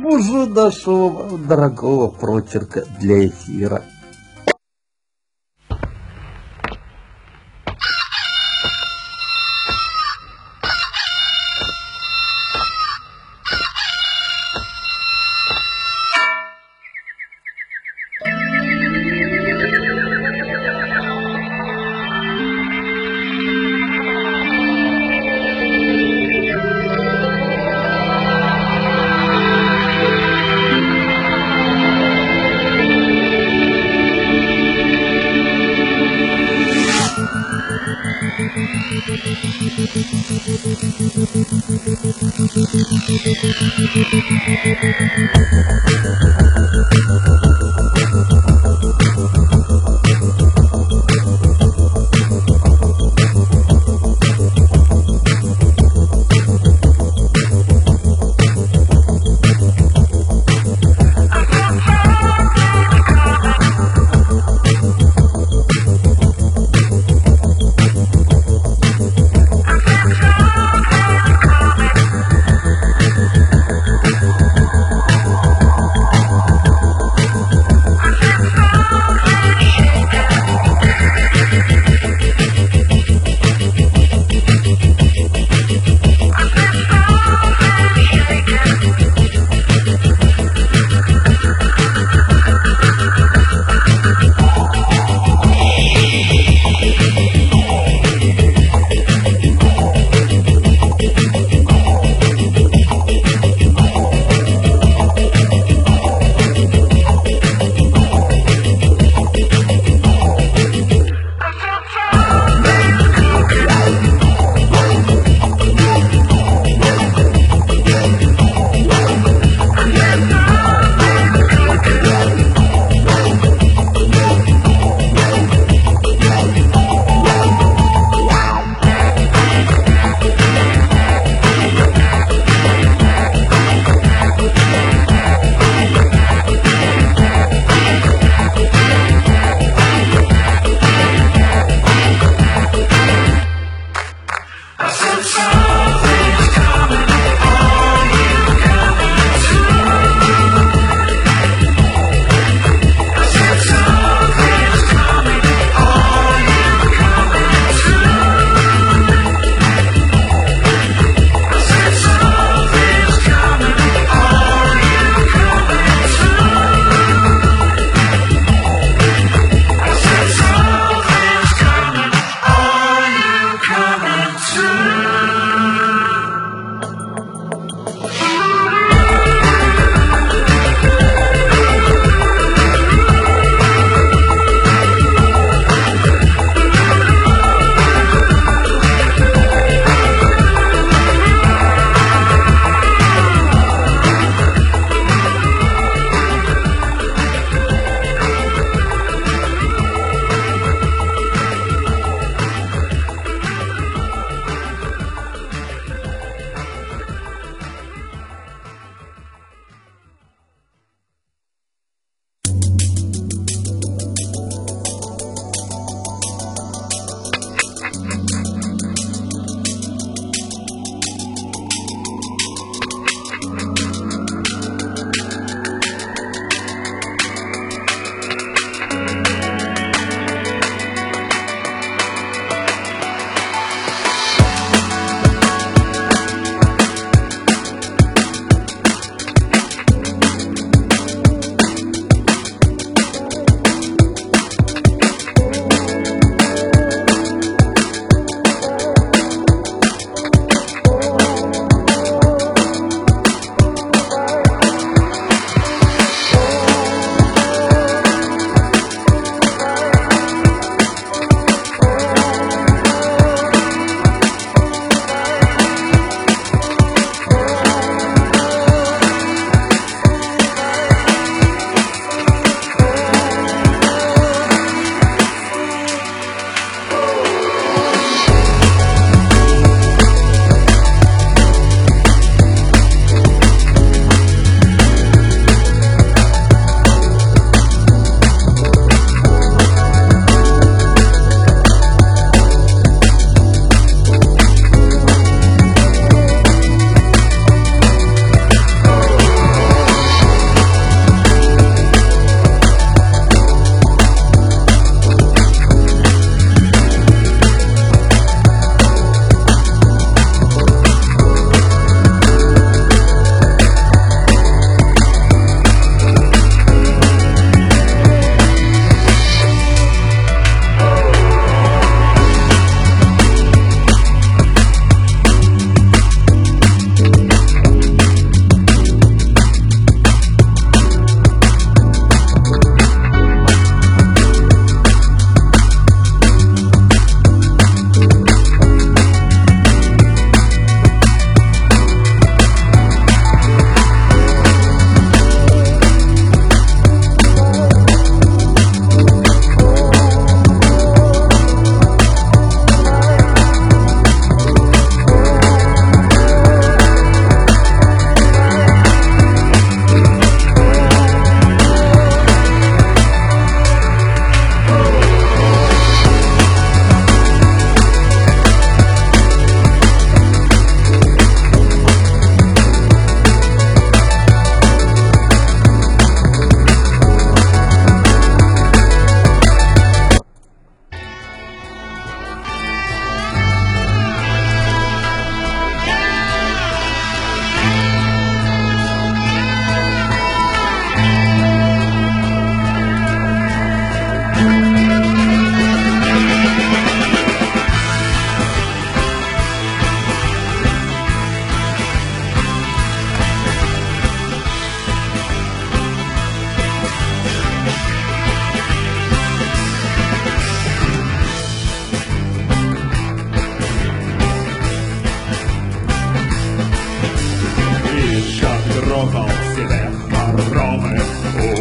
уже нашего дорогого прочерка для эфира.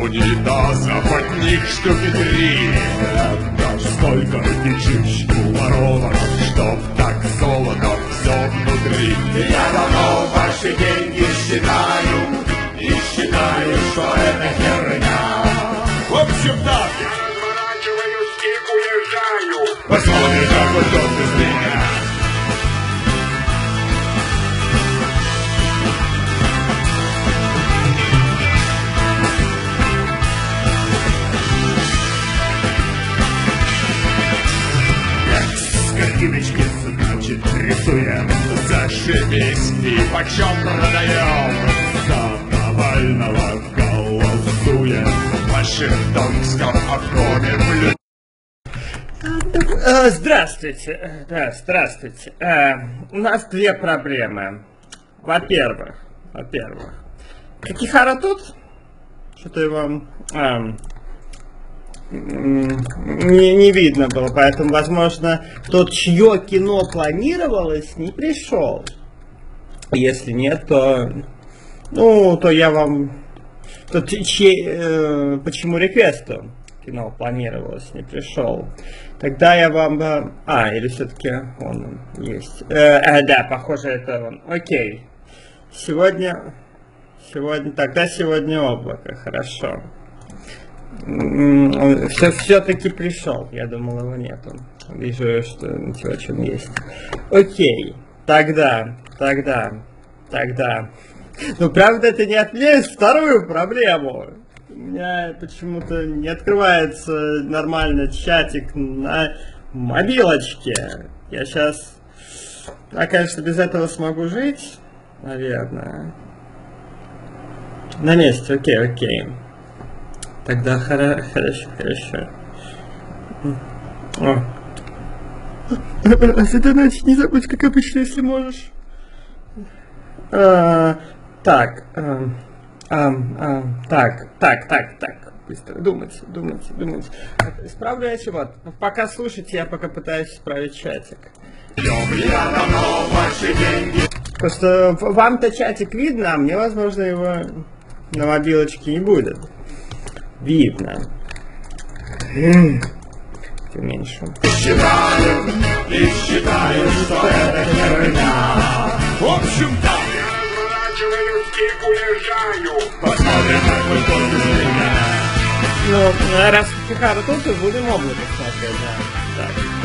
унитазов от них штуки 3. Даже столько этих ворованок, чтоб так золото все внутри. Я давно ваши деньги считаю и считаю, что это херня. В общем так, я разворачиваюсь и уезжаю. Посмотрим, как вот тот без меня. Картиночки, значит, рисуем. Зашибись, и почем продаем? За Навального голосуем. В Вашингтонском обкоме. Здравствуйте. Да, здравствуйте. У нас две проблемы. Во-первых, Какихара тут? Что-то его не видно было, поэтому, возможно, тот, чье кино планировалось, не пришел. Если нет, то, то я вам, почему реквесту кино планировалось, не пришел, тогда я вам, или все-таки он есть, да, похоже, это он, окей, сегодня облако, хорошо. Все-таки пришел. Я думал, его нету. Вижу, что ничего, чем есть. Окей. Тогда. Ну, правда, это не отменяет вторую проблему. У меня почему-то не открывается нормально чатик на мобилочке. Я сейчас... конечно, без этого смогу жить. Наверное. На месте. Окей. Тогда хорошо. Задонатить не забудь, как обычно, если можешь. Так. Быстро думать. Исправляйте вот. Пока слушайте, я пока пытаюсь исправить чатик. Просто вам-то чатик видно, а мне, возможно, его на мобилочке не будет. Видно. Меньше. Считаю, что это херня. В общем так, я разворачиваюсь и уезжаю. Посмотрим, как вы тут без меня. Ну, раз Какихара тут, то будем облако смотреть, да.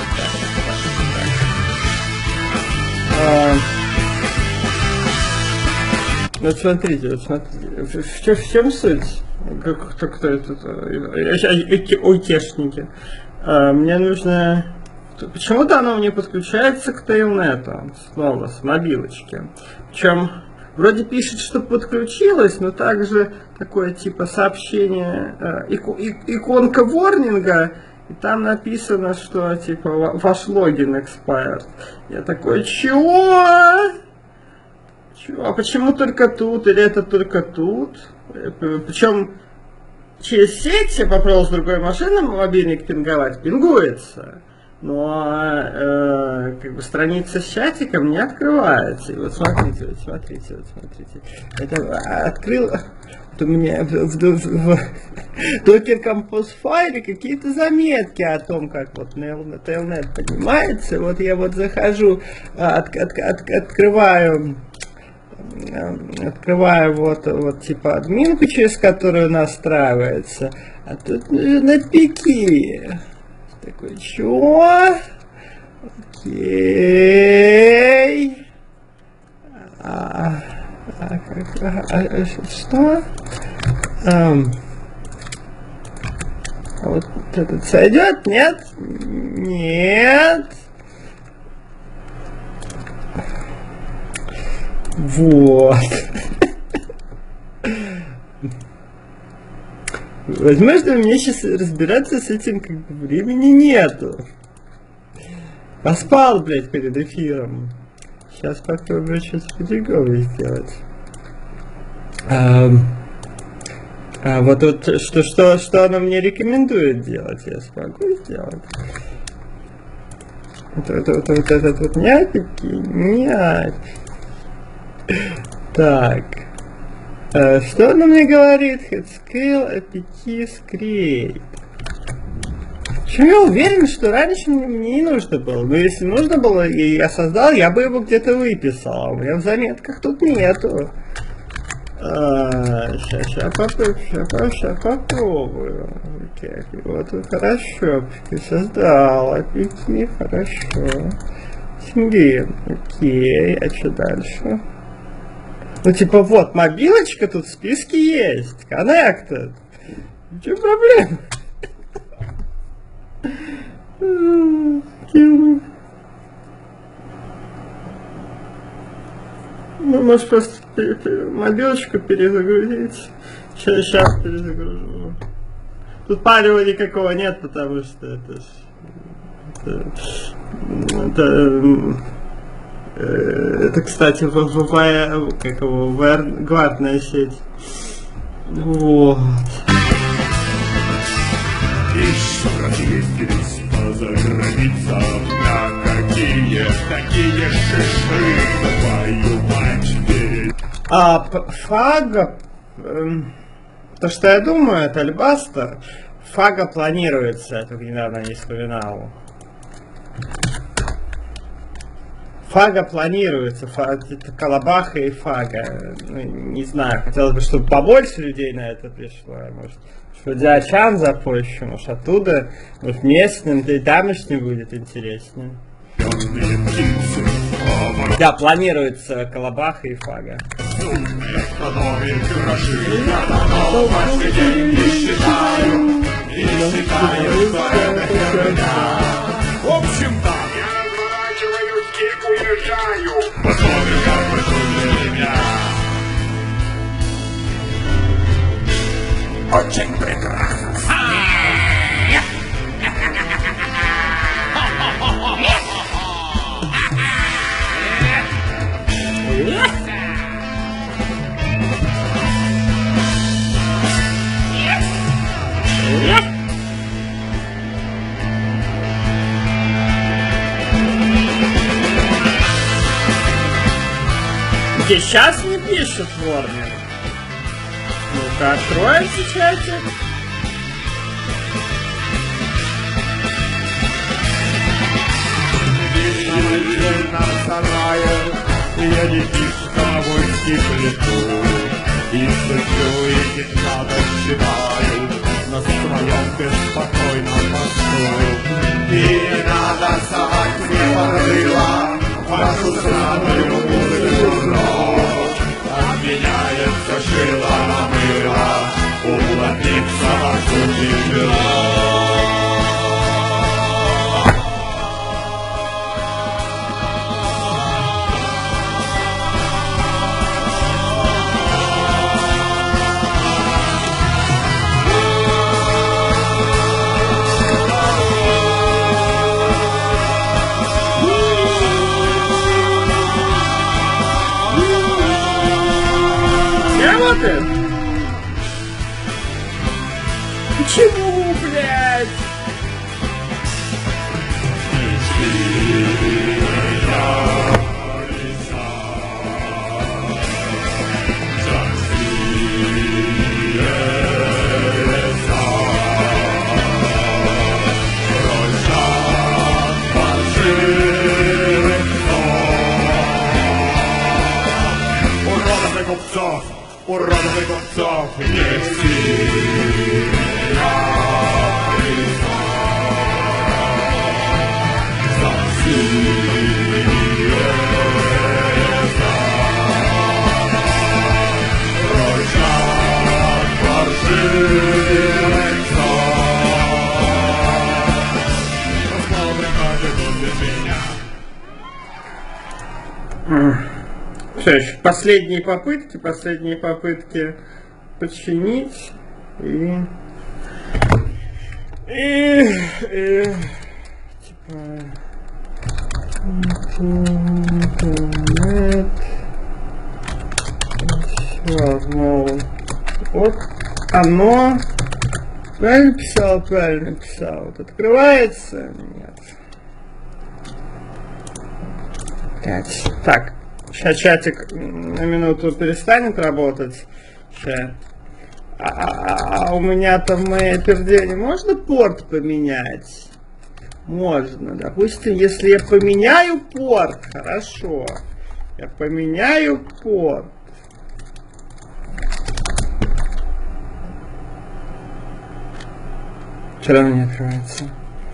Так. Вот смотрите. В чем суть? Кто это? Утешники. Мне нужно... Почему-то оно мне подключается к тейлнету. Снова, с мобилочки. Причем, вроде пишет, что подключилось, но также такое типа сообщение, иконка ворнинга, и там написано, что типа ваш логин expired. Я такой, чего? А почему только тут? Или это только тут? Причем через сеть я попробовал с другой машины мобильник пинговать, пингуется. Но как бы страница с чатиком не открывается. И вот смотрите. Это открыл. Вот у меня в Docker Compose файле какие-то заметки о том, как вот Tailnet поднимается. Вот я вот захожу, открываю вот типа админку, через которую настраивается, а тут на пики. Такой, чё? Окей. Что? Вот этот сойдет? Нет? Нет. Вот. Возможно, мне сейчас разбираться с этим как бы времени нету. Поспал, блядь, перед эфиром. Сейчас попробую что-то по-другому сделать. Вот что она мне рекомендует делать, я смогу сделать. Вот этот вот няпики. Так. Что она мне говорит? Headscale APT Scrape. Почему я уверен, что раньше мне не нужно было. Но если нужно было, и я создал, я бы его где-то выписал. А у меня в заметках тут нету. Сейчас попробую. Так, вот хорошо. Создал APT, хорошо. Сингин. Окей, а что дальше? Ну типа вот, мобилочка тут в списке есть. Connected. В чем проблема? Ну, может просто мобилочку перезагрузить. Сейчас перезагружу. Тут парива никакого нет, потому что это, кстати, гвардная сеть. Вот. Еще раз ездились за границам, на какие такие шиши воевать перед... Фага, то, что я думаю, это Альбастер. Фага планируется, я только недавно не вспоминал. Фага планируется, Колобаха и Фага. Ну, не знаю, хотелось бы, чтобы побольше людей на это пришло. Может, что Диачан запущу, может, оттуда, может, местным, да и тамошним будет интереснее. Да, планируется Колобаха и Фага. В общем-то, я разворачиваю стеку и уезжаю. Посмотрим, как пойдут меня. Очень прекрасно. Сейчас не пишет Ворнер. Ну-ка, откроется чатик. Я детишка в стеклету, и слышу, и надо читаю на своем беспокойном посту. И надо совать мне порыла вашу сраную музыку ночь. Обменяется шило на мыло, уплотнится вашу тяжело. Почему, блядь? Уродовых купцов нести. Что ж, последние попытки починить и типа интернет, все, вот оно правильно писал, вот открывается, нет. Так, сейчас чатик на минуту перестанет работать. Ща. А у меня там в моей пердене можно порт поменять? Можно. Допустим, если я поменяю порт, хорошо. Я поменяю порт. Что равно не открывается?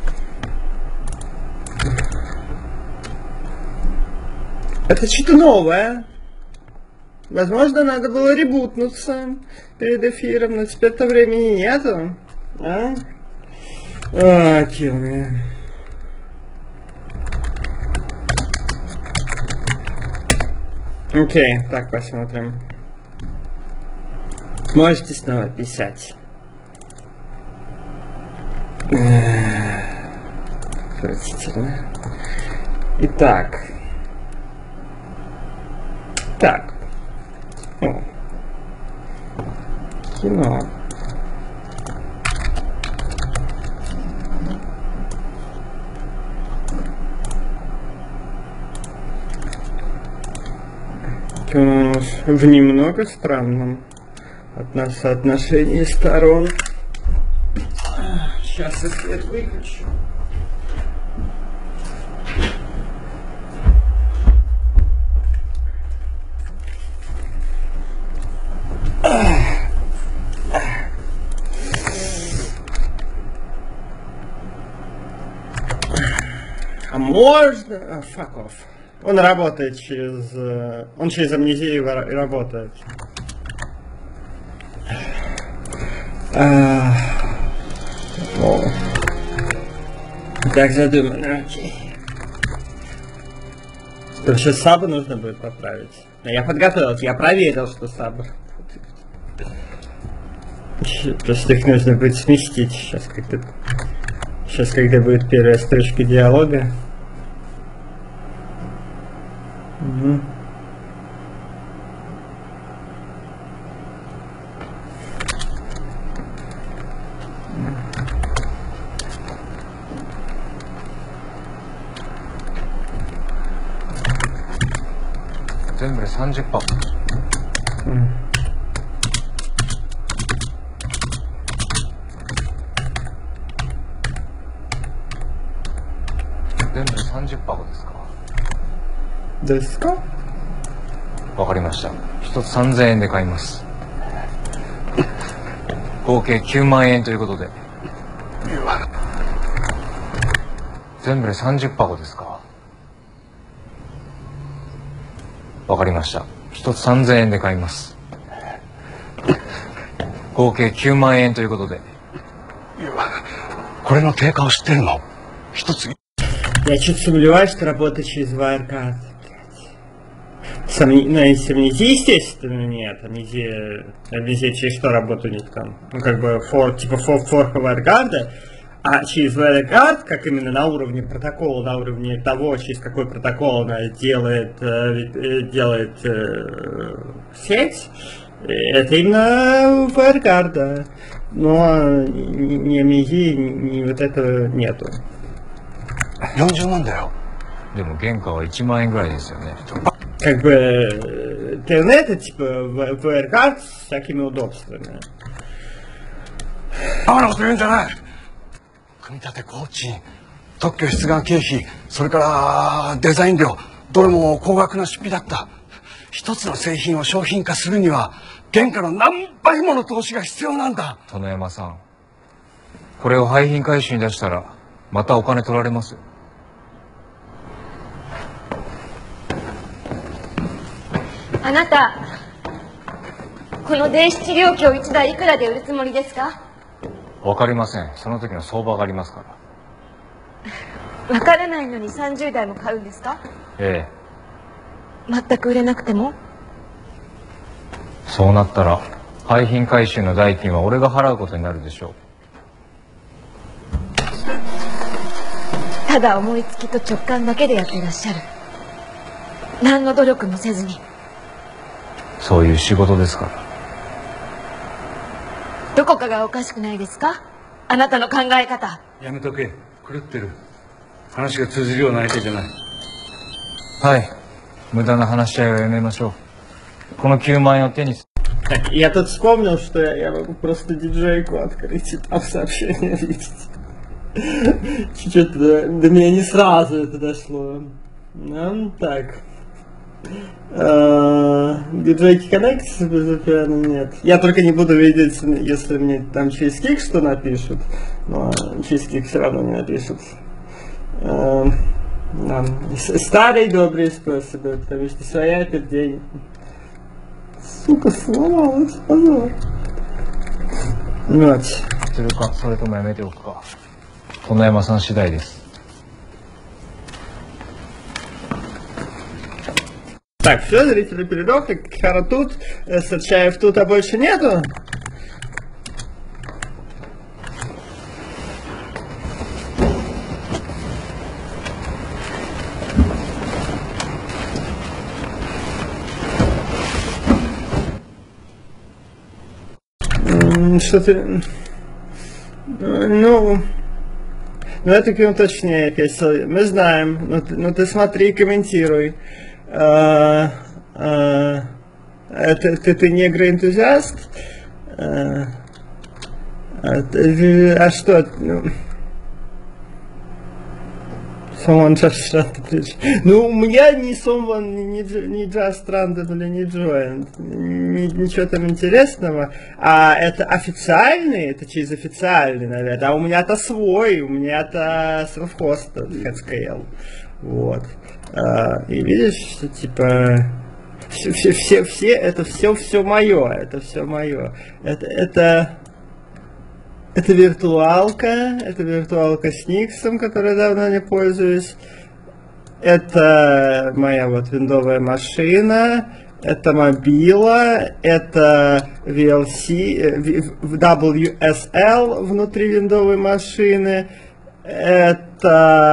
Это что-то новое. Возможно, надо было ребутнуться перед эфиром, но теперь-то времени нету. А? Kill me. Окей, так, посмотрим. Можете снова писать. Отвратительно. Итак. Так. О. Кино. У нас в немного странном от нас соотношении сторон. Сейчас я свет выключу. А можно... fuck off. Он работает через... Он через амнезию и работает. Так задумано, окей. Сейчас сабы нужно будет поправить. Я подготовился, я проверил, что сабы. Просто их нужно будет сместить сейчас, когда будет первая строчка диалога. Угу. Зембре 30%.全部30箱ですか。 ですか？ わかりました。一つ3000円で買います。合計9万円ということで。全部で30箱ですか。わかりました。一つ3000円で買います。合計9万円ということで。 これの定価を知ってるの？一つ。 Я чуть сомневаюсь, что работает через Wirecard. Ну, если амнезия, естественно, нет. Амнезия через что работает у них там? Ну, как бы, типа форка Wirecard. А через Wirecard, как именно на уровне протокола, на уровне того, через какой протокол она делает сеть, это именно Wirecard, да. Но ни амнезии, ни вот этого нету. 40万だよ。 でも原価は1万円ぐらいですよね。 Как бы интернет, типа Wirecard с всякими удобствами. バカなこと言うんじゃない。組み立て工賃、特許出願経費、それからデザイン料、どれも高額な出費だった。一つの製品を商品化するには原価の何倍もの投資が必要なんだ。 殿山さん、これを廃品回収に出したらまたお金取られますよ。 あなた、この電子治療器を1台いくらで売るつもりですか？ わかりません。その時の相場がありますから。 わからないのに30台も買うんですか？ ええ。 全く売れなくても？ そうなったら廃品回収の代金は俺が払うことになるでしょう。 ただ思いつきと直感だけでやってらっしゃる。何の努力もせずに。 そういう仕事ですから。 どこかがおかしくないですか？あなたの考え方。 やめとけ。狂ってる。話が通じるような相手じゃない。 はい。無駄な話し合いはやめましょう。この9万円を手に Так, я тут вспомнил, что я могу просто диджейку открыть и там сообщение видеть. Чуть-чуть до меня не сразу это дошло. Ну, так. Диджейки Connect без VPN нет. Я только не буду видеть, если мне там через кик что напишут. Но через кик все равно не напишут. Старые добрые способы, потому что своя день. Сука, сломалась, позор. Вот. するか、それともやめておくか。殿山さん次第です。 Так, все, зрители передох, Кихара тут, Сачаев тут, а больше нету. Что ты... Ну, это прям точнее, Песел. Мы знаем, но ты смотри и комментируй. Ты негроэнтузиаст? А что? Someone just stranded. Ну, у меня ни someone, ни just stranded или ни joined. Ничего там интересного. А это официальный, это через официальный, наверное. А у меня-то свой, у меня-то self-host, headscale. Вот. И видишь, что типа все это все мое, это все мое. Это виртуалка с Никсом, которой давно не пользуюсь. Это моя вот виндовая машина, это мобила, это VLC, WSL внутри виндовой машины. Это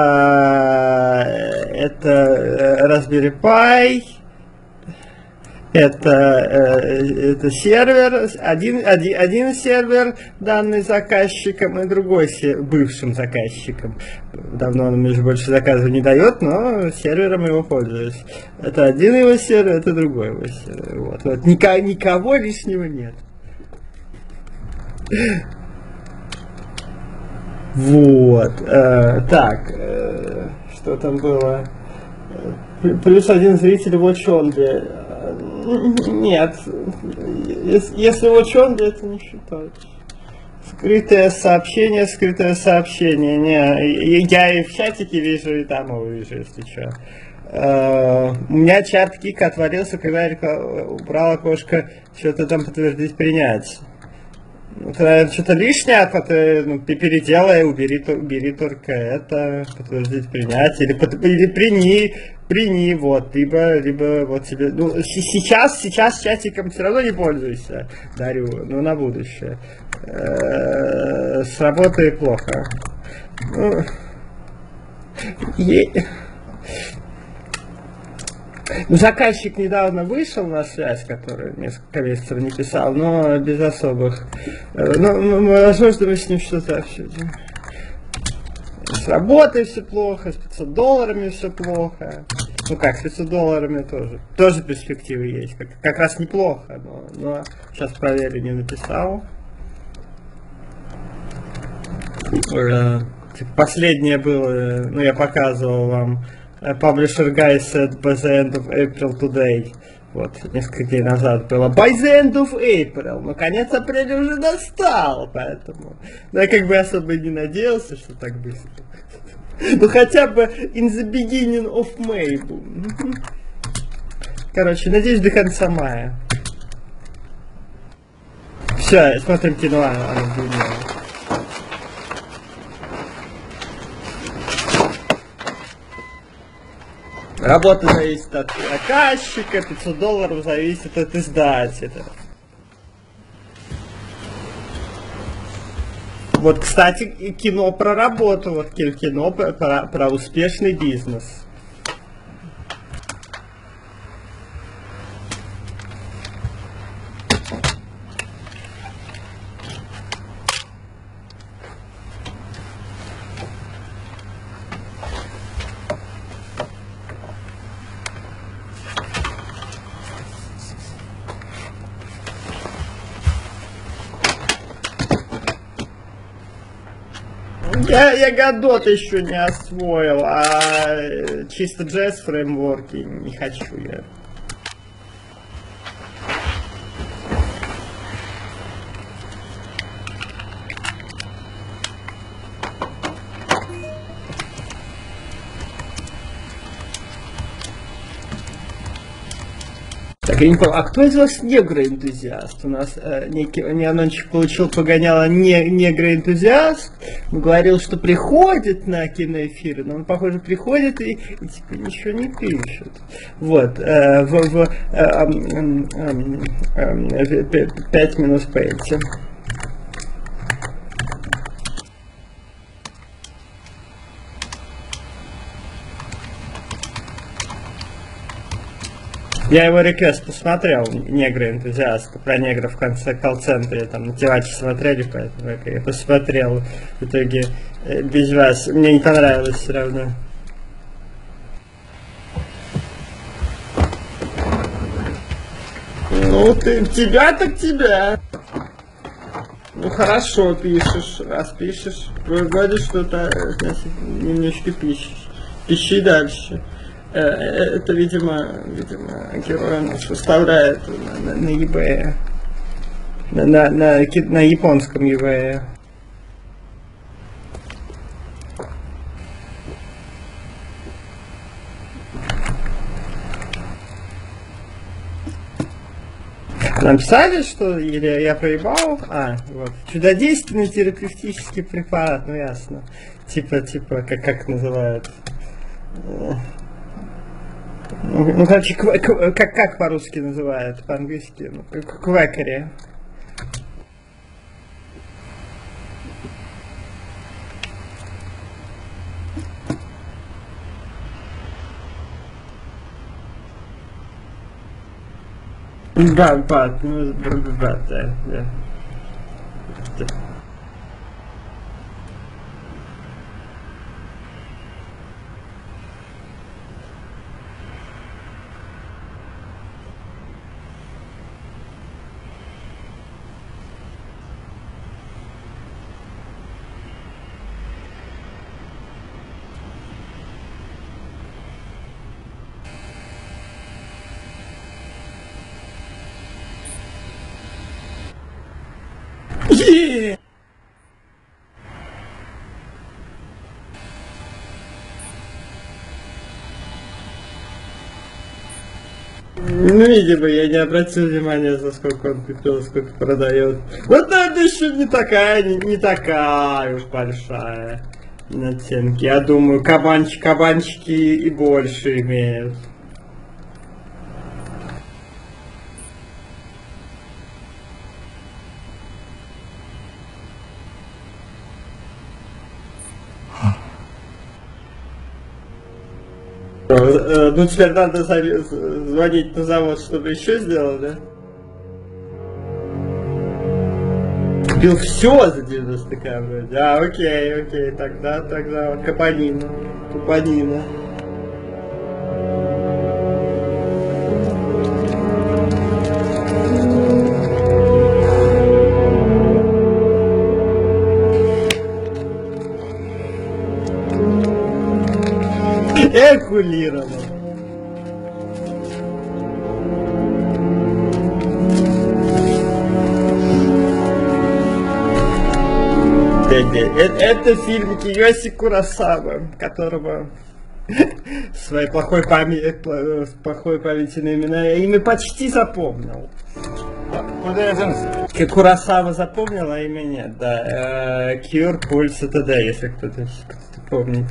Raspberry Pi, это сервер, один сервер, данный заказчиком, и другой бывшим заказчиком. Давно он мне больше заказов не дает, но сервером его пользуюсь. Это один его сервер, это другой его сервер. Вот. Никого лишнего нет. Вот. Так. Что там было? Плюс один зритель Watch Only. Нет. Если Watch Only, это не считается. Скрытое сообщение. Не, я и в чатике вижу, и там его вижу, если что. У меня чат кика отвалился, когда я убрал окошко, что-то там подтвердить, принять. Что-то лишнее, переделай, убери только это, подтвердить, принять, или прини, вот, либо вот тебе, ну, сейчас чатиком все равно не пользуйся, дарю, но на будущее. Сработает плохо. Заказчик недавно вышел на связь, который несколько месяцев не писал, но без особых. Ну, возможно, мы с ним что-то обсудим. С работой все плохо, с $500 все плохо. Ну как, с $500 тоже перспективы есть. Как раз неплохо, но сейчас проверю, не написал. Последнее было, ну я показывал вам. Publisher guy said by the end of April today. Вот, несколько дней назад было. By the end of April. Ну, конец апреля уже настал, поэтому... Ну, я как бы особо и не надеялся, что так быстро. Ну, хотя бы in the beginning of May. Короче, надеюсь, до конца мая. Все, смотрим кино. Работа зависит от заказчика, $500 зависит от издателя. Вот, кстати, кино про работу, вот кино про успешный бизнес. Я Godot еще не освоил, а чисто JS фреймворки не хочу я. Так, я не понял, а кто из вас негроэнтузиаст? У нас некий неанончик получил погоняло негроэнтузиаст. Он говорил, что приходит на киноэфиры, но он, похоже, приходит и типа ничего не пишет. Вот, 5 минут пейнте. Я его реквест посмотрел, негры-энтузиасты, про негров в конце колл-центре, там, на Тиваче смотрели, поэтому я посмотрел, в итоге без вас, мне не понравилось все равно. Ну, ты, тебя так тебя. Ну, хорошо пишешь, раз пишешь, вроде что-то, значит, немножко пишешь. Пиши дальше. Это, видимо, герой наш выставляет на eBay, на японском eBay. Написали, что или я проебал? А, вот. Чудодейственный терапевтический препарат, ну ясно. Типа, как называют? Ну, короче, как по-русски называют, по-английски, ну, квакери. Да, да. Ну, видимо, я не обратил внимания, за сколько он купил, сколько продает. Вот это еще не такая уж большая наценки. Я думаю, кабанчики и больше имеют. Ну, теперь надо звонить на завод, чтобы еще сделал, да? Купил все за 90к вроде. А, окей, тогда, Капанина. Экулировал. Это фильм Киёси Куросава, которого своей плохой памяти на имена я имя почти запомнил. Куросава запомнил, а имя нет, да. Cure Pulse TD, если кто-то помнит.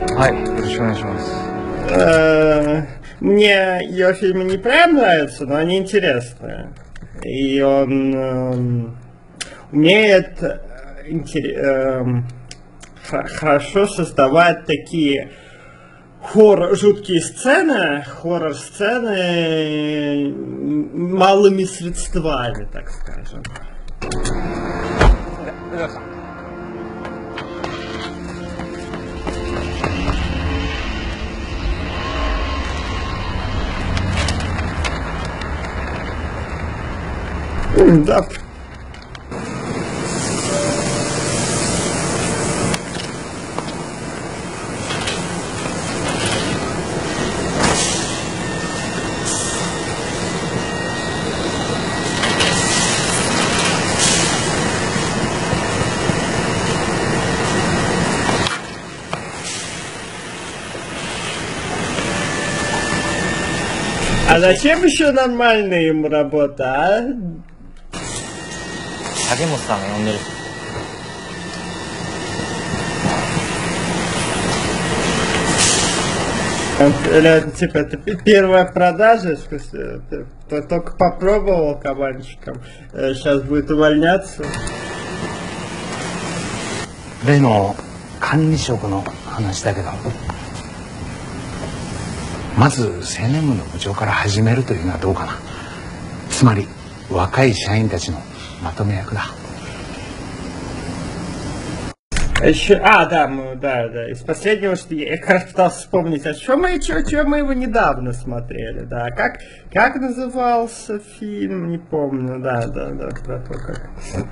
Мне ее фильмы не прям нравятся, но они интересные. И он умеет хорошо создавать такие жуткие сцены, хоррор-сцены малыми средствами, так скажем. Да. А зачем еще нормальная ему работа, а? 竹本さんが呼んでる。 Типа, это первая продажа, в смысле, ты только попробовал кабанчиком, сейчас будет увольняться. 例の管理職の話だけど、まず青年部の部長から始めるというのはどうかな。つまり若い社員たちのまとめ役だ。 Еще, да, из последнего, что я как раз пытался вспомнить, чё мы его недавно смотрели, да, как назывался фильм, не помню, да, про то, как...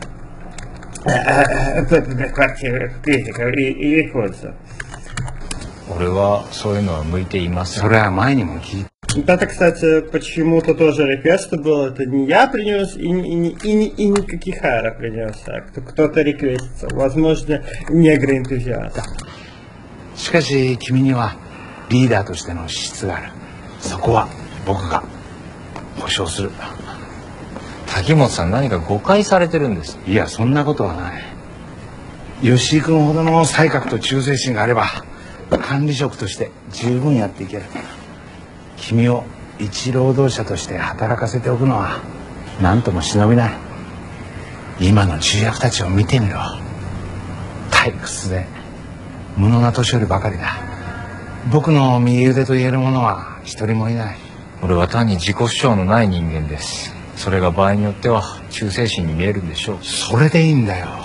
Квартира критика и рекордса. 俺はそういうのは向いていません。 それは前にも聞いた。 Вот это, кстати, почему-то тоже реквест был, это не я принес и не Какихара принес, а кто-то реквестится, возможно, негры-энтузиасты. しかし君にはリーダーとしての資質がある。そこは僕が保証する。 滝本さん何か誤解されてるんです。 いやそんなことはない。吉井君ほどの才覚と忠誠心があれば管理職として十分やっていける。君を一労働者として働かせておくのは何とも忍びない。今の重役たちを見てみろ。退屈で無能な年寄りばかりだ。僕の右腕と言える者は一人もいない。 俺は単に自己主張のない人間です。それが場合によっては忠誠心に見えるんでしょう。 それでいいんだよ。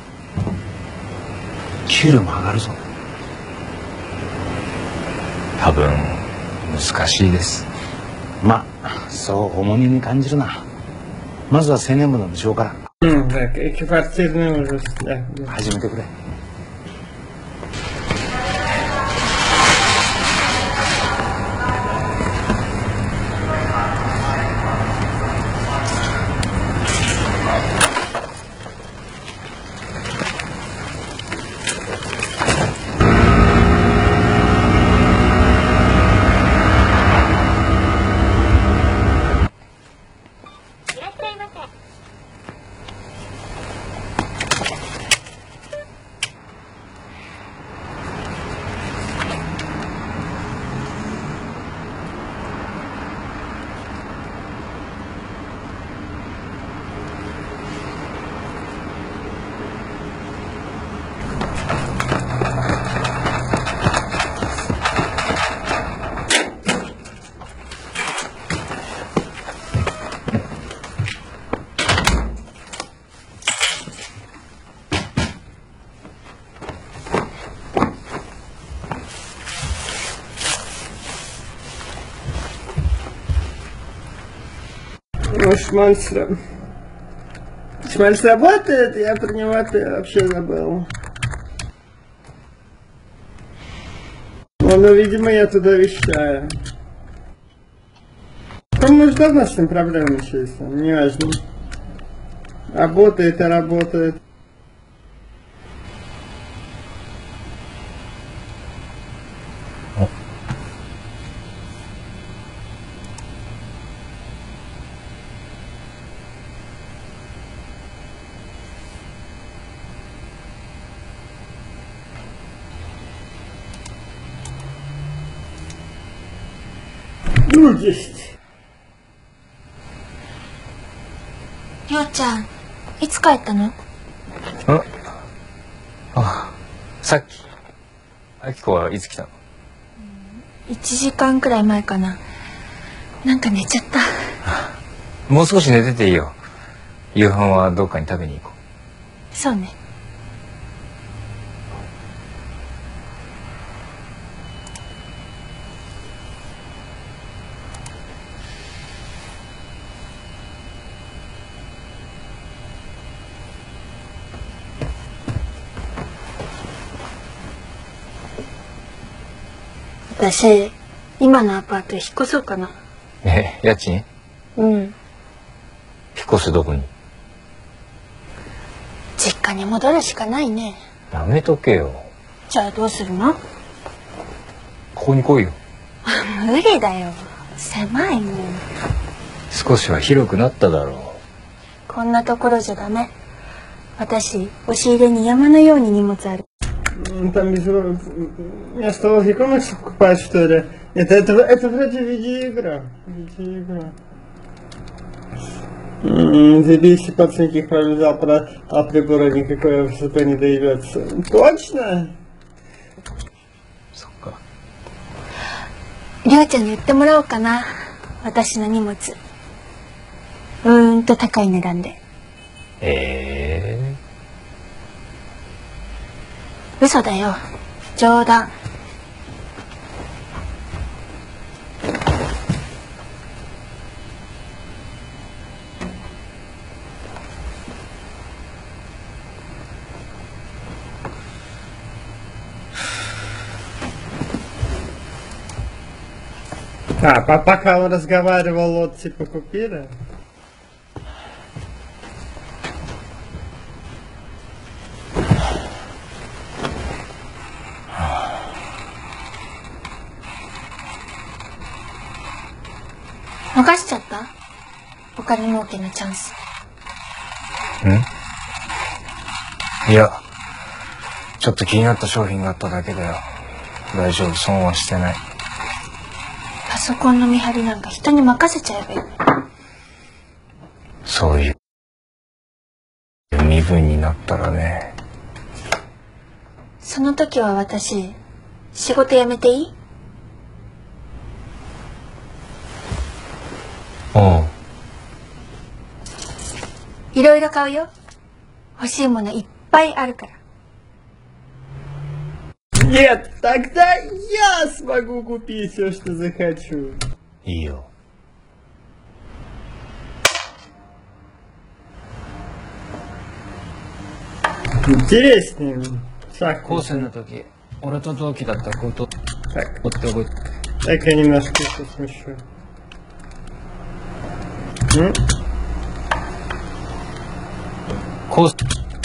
給料も上がるぞ。 多分難しいです。 まあそう重荷に感じるな。まずは青年部の部長から。 Квартирный ужас, да. 始めてくれ。 Шмальц работает, я про него вообще забыл. Ну, видимо, я туда вещаю. По-моему, давно с ним проблемы начались, не важно. Работает и работает. Ну, 10. りょうちゃん、いつ帰ったの？ さっき。あきこはいつ来たの ？1時間くらい前かな。なんか寝ちゃった。 もう少し寝てていいよ。夕飯はどっかに食べに行こう。 そうね。私、今のアパート引っ越そうかな。 家賃？ うん。 引っ越すどこに？ 実家に戻るしかないね。 やめとけよ。 じゃあどうするの？ ここに来いよ。 無理だよ。 狭いもん。 少しは広くなっただろう。 こんなところじゃダメ。私、押し入れに山のように荷物ある。 Там вместо логи комиксов покупать, что ли? Это вроде видеоигра. Видеоигра. Забейся, пацанки, взял про прибора никакой высоты не доебется. Точно? そっか。 りょうちゃんに売ってもらおうかな。私の荷物。高い値段で。嘘だよ。冗談。 Пока он разговаривал, вот типа купили. 逃しちゃった？お金儲けのチャンス。 いや、ちょっと気になった商品があっただけだよ。大丈夫、損はしてない。 パソコンの見張りなんか人に任せちゃえばいい。 そういう身分になったらね。 その時は私、仕事辞めていい？いろいろ買うよ。欲しいものいっぱいあるから。 Нет, тогда я смогу купить все, что захочу. いいよ。 Интереснее. 高専の時、俺と同期だったことって覚えてる。 Так, я немножко это смещу. 高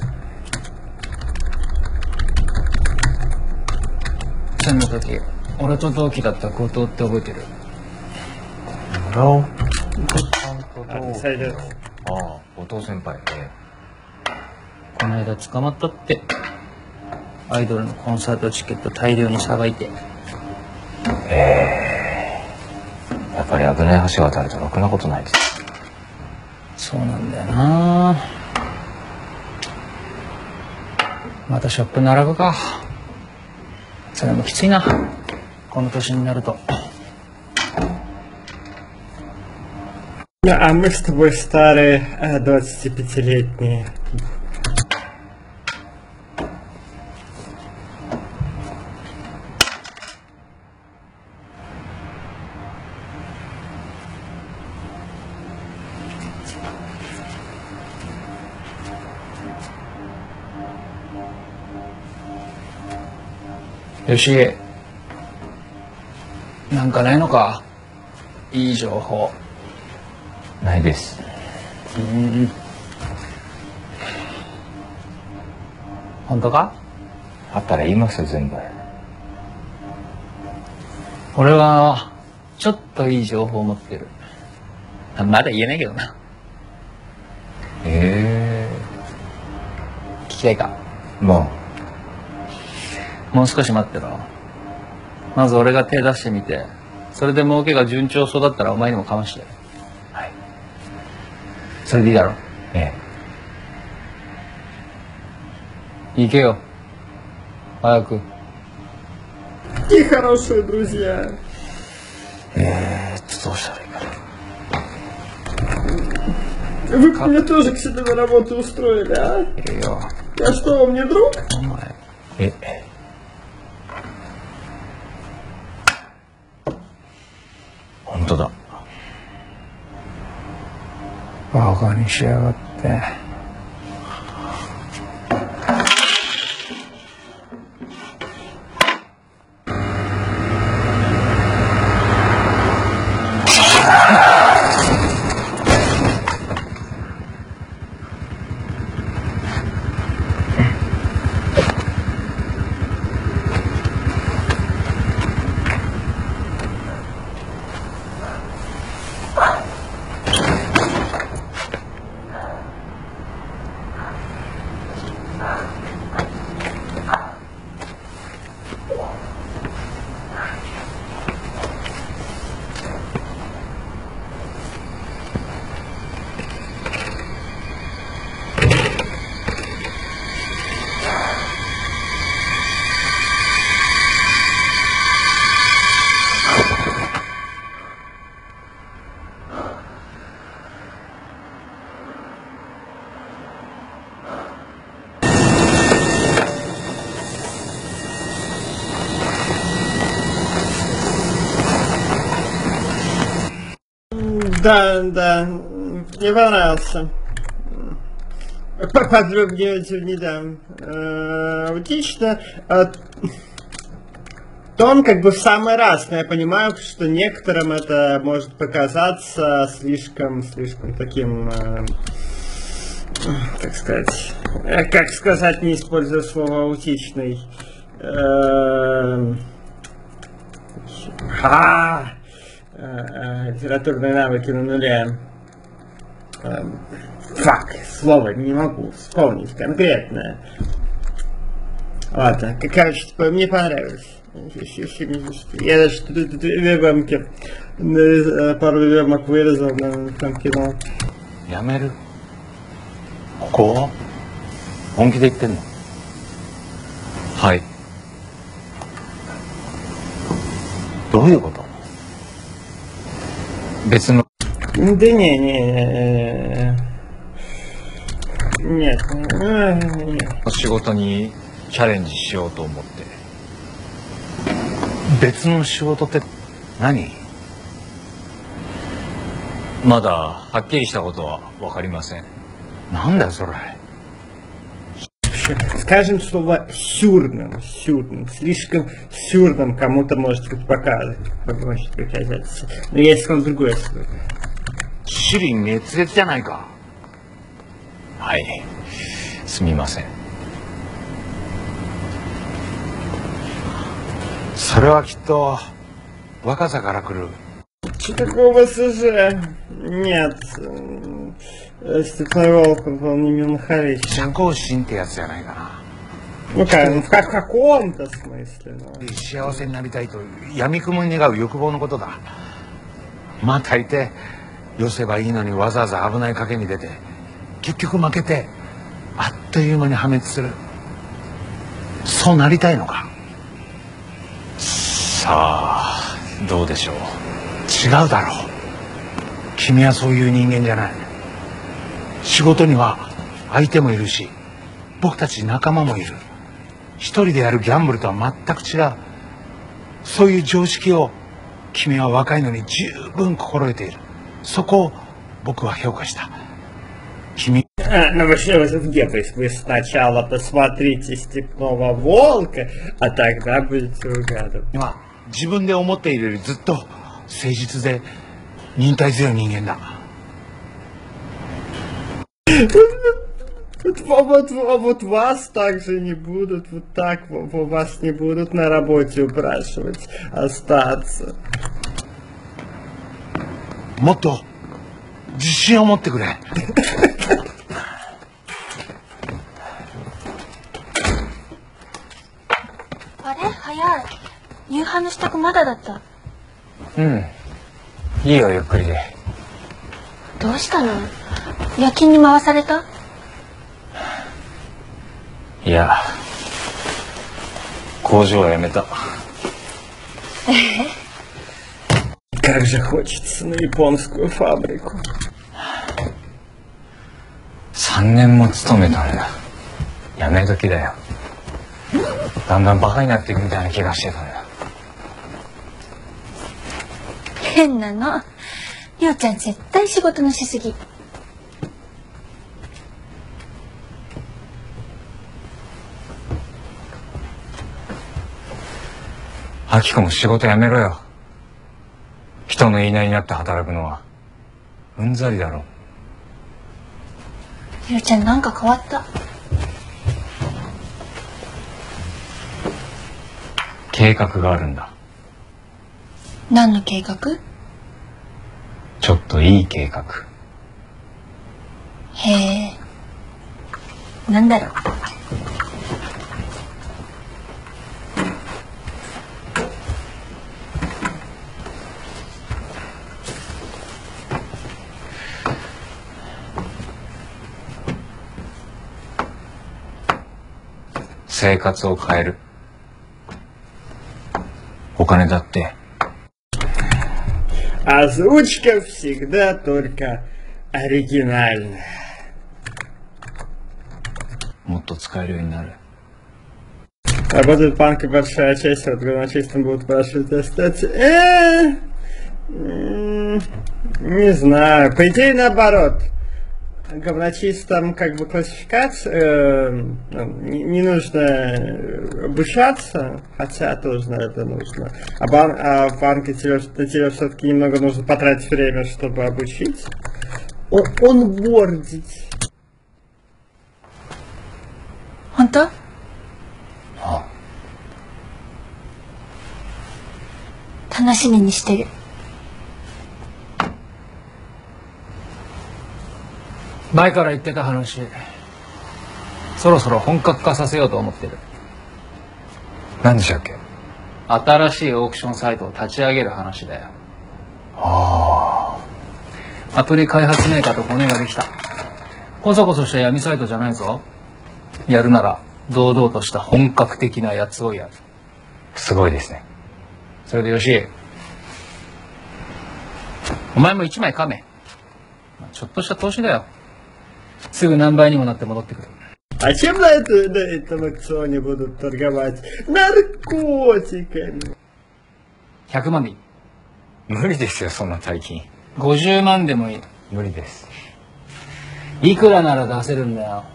専の時、俺と同期だったことって覚えてる。村尾 Сойдет. ああ、後藤先輩。この間捕まったって。アイドルのコンサートチケット大量にさばいて。やっぱり危ない橋渡るとろくなことないです。そうなんだよな。またショップ並ぶか。それもきついな。この年になると。 А мы с тобой старые, 25-летние. よし、なんかないのか？いい情報。ないです。本当か？あったら言いますよ、全部。俺はちょっといい情報を持ってる。まだ言えないけどな。聞きたいか？もう少し待ってろ。まず俺が手出してみて、それで儲けが順調そうだったらお前にもかまして。はい。それでいいだろ？行けよ。早く。 Какие хорошие друзья. どうしたらいいかな。 Вы бы меня тоже к себе на работу устроили, а? Я что, вам не друг? お前。本当だ。バカにしやがって。 Да, да, мне понравился. Поподробнее не дам. Аутично. Тон как бы в самый раз, но я понимаю, что некоторым это может показаться слишком таким, так сказать, как сказать, не используя слово аутичный. Литературные навыки на нуле. Слово не могу вспомнить конкретное. Ладно, короче, мне понравилось. Я даже пару вебок вырезал на там кино. やめる？ここ？本気で言ってんの？はい。どういうこと？別の。 Да нет. 仕事にチャレンジしようと思って。別の仕事って何？まだはっきりしたことは分かりません。なんだよそれ。 Скажем слово сюрным. Слишком сюрным кому-то может показаться. Но есть он другое слово. 支離滅裂じゃないか。はい。すみません。それはきっと若さから来る。 Что такого СЖ? Нет. Степной Волков, он не меланхоличный. 社交心ってやつじゃないかな。 Ну как, в каком-то смысле. Но... 幸せになりたいと闇雲に願う欲望のことだ。まあ大抵寄せばいいのにわざわざ危ない賭けに出て結局負けてあっという間に破滅する。そうなりたいのか。さあどうでしょう。違うだろう。君はそういう人間じゃない。仕事には相手もいるし僕たち仲間もいる。一人でやるギャンブルとは全く違う。そういう常識を君は若いのに十分心得ている。そこを僕は評価した。君。 Ну вы что, где? То есть вы сначала посмотрите «Степного волка», а тогда будете угадывать. 今自分で思っているよりずっと誠実で忍耐強い人間だ。 Вот вас также не будут, вот так вас не будут на работе упрашивать остаться. もっと自信を持ってくれ。 あれ早い。夕飯の支度まだだった。 うん。いいよゆっくりで。 どうしたの？夜勤に回された？ いや、工場を辞めた。 Как же хочется на японскую фабрику. 3年も勤めたんだ。辞め時だよ。だんだんバカになっていくみたいな気がしてたんだ。 変なの。りょうちゃん絶対仕事のしすぎ。 あきこも仕事辞めろよ。人の言いなりになって働くのはうんざりだろ。 りょうちゃんなんか変わった。 計画があるんだ。 何の計画？ ちょっといい計画。 へえ。なんだろう。 生活を変える。お金だって。 Озвучка всегда только оригинальная. もっと使えるようになる。 Работает банк и большая часть, вот когда чистым будут спрашивать остаться. Не знаю, по идее наоборот. Говночистам как бы не нужно обучаться, хотя тоже это нужно. А в банке тебе все-таки немного нужно потратить время, чтобы обучить. Онбордить. 本当？楽しみにしてる。 前から言ってた話、そろそろ本格化させようと思ってる。 何でしたっけ？ 新しいオークションサイトを立ち上げる話だよ。アプリ開発メーカーとコネができた。こそこそした闇サイトじゃないぞ。やるなら堂々とした本格的なやつをやる。 すごいですね。 それでよし、お前も1枚噛め。ちょっとした投資だよ。すぐ何倍にもなって戻ってくる。 А чем на этом аукционе будут торговать? Наркотиками. 100万でいい。 無理ですよ、そんな大金。 50万でもいい。 無理です。 いくらなら出せるんだよ。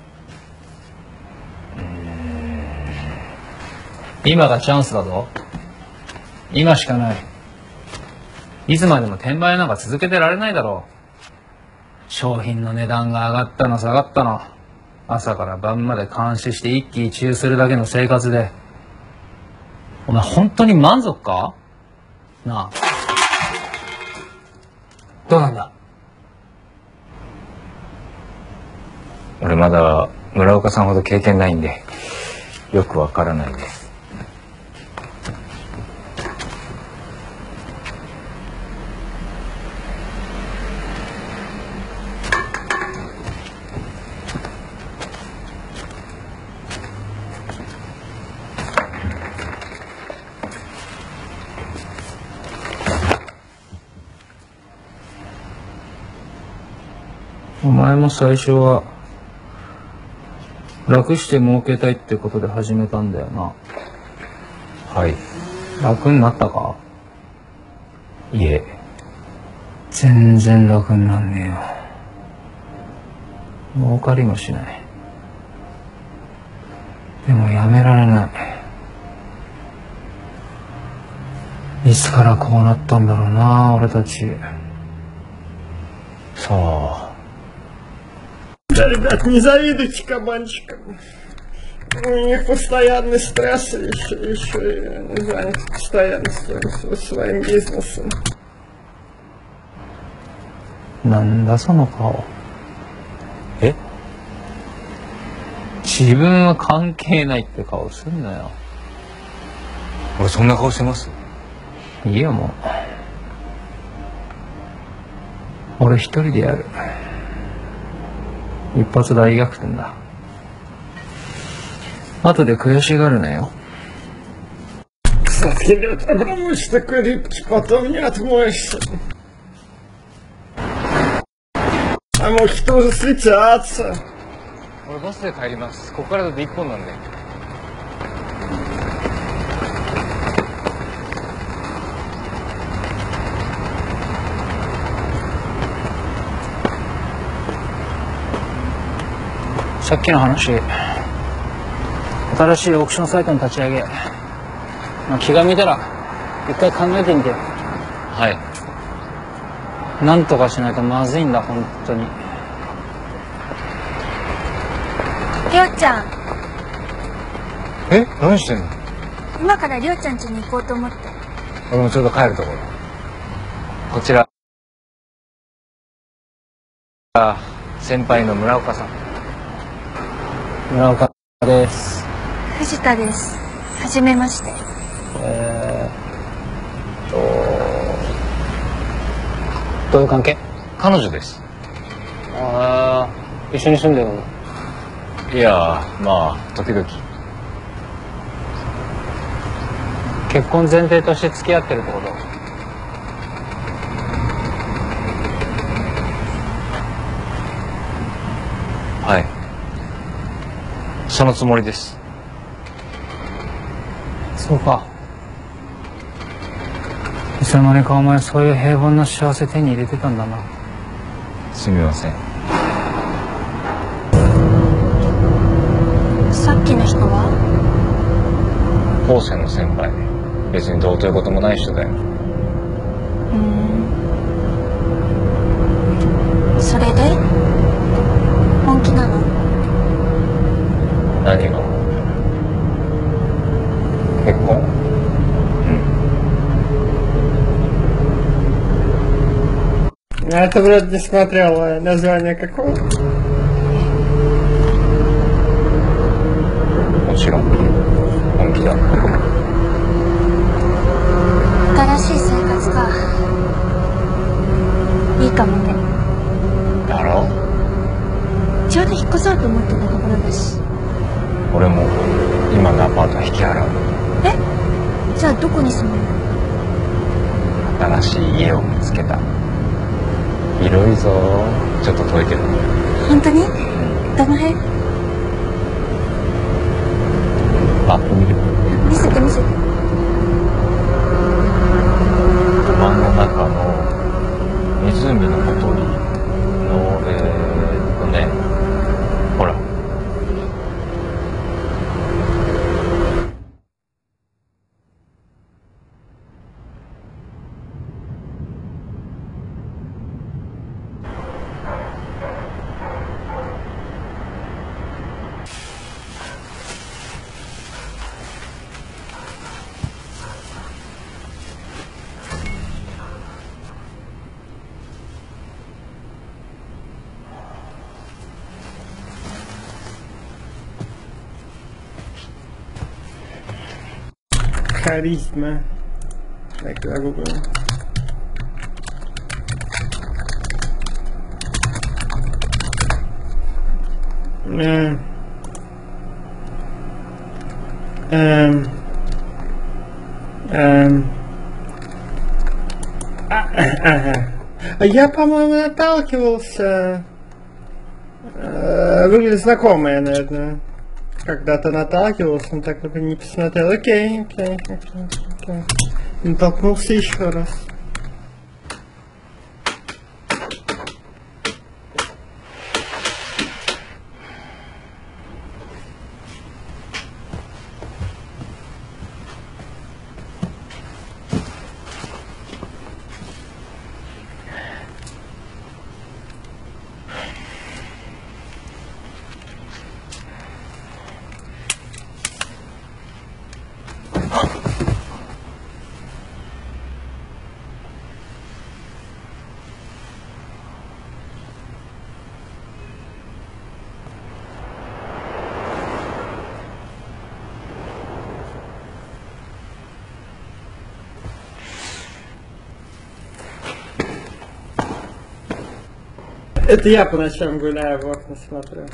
今がチャンスだぞ。今しかない。いつまでも転売なんか続けてられないだろう。商品の値段が上がったの下がったの、朝から晩まで監視して一喜一憂するだけの生活で、お前本当に満足か？なあ。どうなんだ？ 俺まだ村岡さんほど経験ないんでよくわからないです。 お前も最初は楽して儲けたいってことで始めたんだよな。 はい。 楽になったか？ いえ。 全然楽になんねえよ。儲かりもしない。でもやめられない。いつからこうなったんだろうな、俺たち。 さあ。 Да, ребят, не завидуйте кабанчикам. У них постоянный стресс и еще заняты постоянно своим бизнесом. なんだその顔。 え？ 自分は関係ないって顔すんなよ。 俺そんな顔してます？ いいよもう。俺一人でやる。一発大逆転だ。後で悔しがるなよ。 Кстати, ребят, потому что такой рыбки потом не отмоешься. А может тоже слетятся. 俺バスで帰ります。ここからだと1本なんで。さっきの話、新しいオークションサイトの立ち上げ、気が向いたら一回考えてみてよ。はい。なんとかしないとまずいんだ、本当に。 りょうちゃん。 え？何してんの？ 今からりょうちゃん家に行こうと思って。 俺もちょうど帰るところ。 こちら、先輩の村岡さん。村岡です。 藤田です。はじめまして。 どういう関係？ 彼女です。 ああ、一緒に住んでるの？ いや、まあ時々。 結婚前提として付き合ってるってこと？ はい。そのつもりです。 そうか。そつの間にかお前そういう平凡な幸せ手に入れてたんだな。 すみません。 さっきの人は？ 高専の先輩。別にどうということもない人だよ。 それで本気なの？ 何が？結婚？ Это вроде не смотрел название какого? もちろん本気だ。 新しい生活か。いいかもね。 だろ？ ちょうど引っ越そうと思ってたところだし。 俺も今のアパート引き払う。 じゃあどこに住むの？ 新しい家を見つけた。広いぞ。ちょっと遠いけど。 本当に？どの辺？ マップ見る？ 見せて見せて。 山の中の湖のほとりのね、ほら。 Харизма. Так, загуглим. Я, по-моему, наталкивался. Выглядит знакомая, наверное. Когда-то наталкивался, но так только не посмотрел. Окей. Натолкнулся еще раз. Это я по ночам гуляю, в окна смотрю.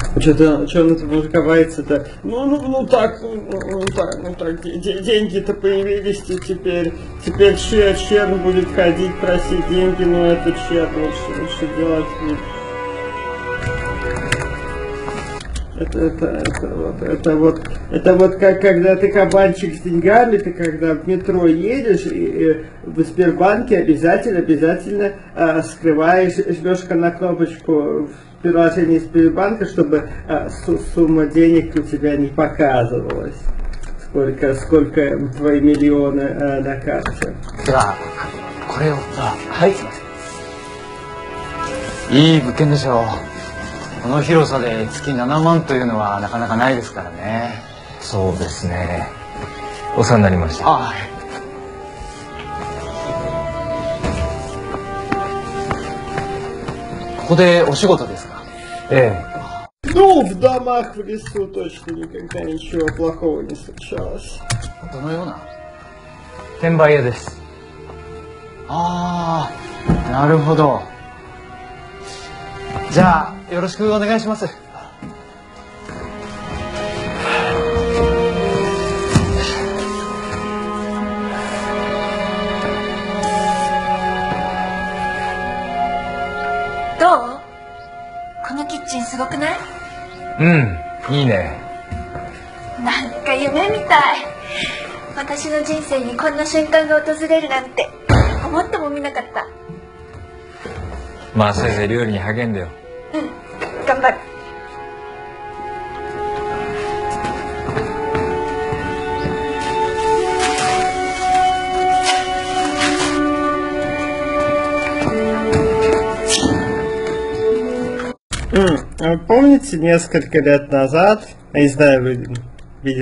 Что он это мужиковается-то? Так, деньги-то появились, и теперь черн будет ходить просить деньги, но это черн лучше делать. Это вот как когда ты кабанчик с деньгами, ты когда в метро едешь, и в Сбербанке обязательно скрываешь, жмешь на кнопочку в приложении Сбербанка, чтобы сумма денег у тебя не показывалась. Сколько твои миллионы на карте. じゃあこれをはいいい物件でしょう。この広さで月7万というのはなかなかないですからね。 そうですね。お世話になりました。 はい。ここでお仕事ですか？ ええ。 Ну, в домах в лесу точно никогда ничего плохого не случалось. どのような？ 転売屋です。 ああ、なるほど。じゃあよろしくお願いします。 どう？このキッチンすごくない？ うん、いいね。 なんか夢みたい。私の人生にこんな瞬間が訪れるなんて思ってもみなかった。 まあせいぜい料理に励んでよ。 うん、頑張る。 Помните, несколько лет назад, я не знаю, вы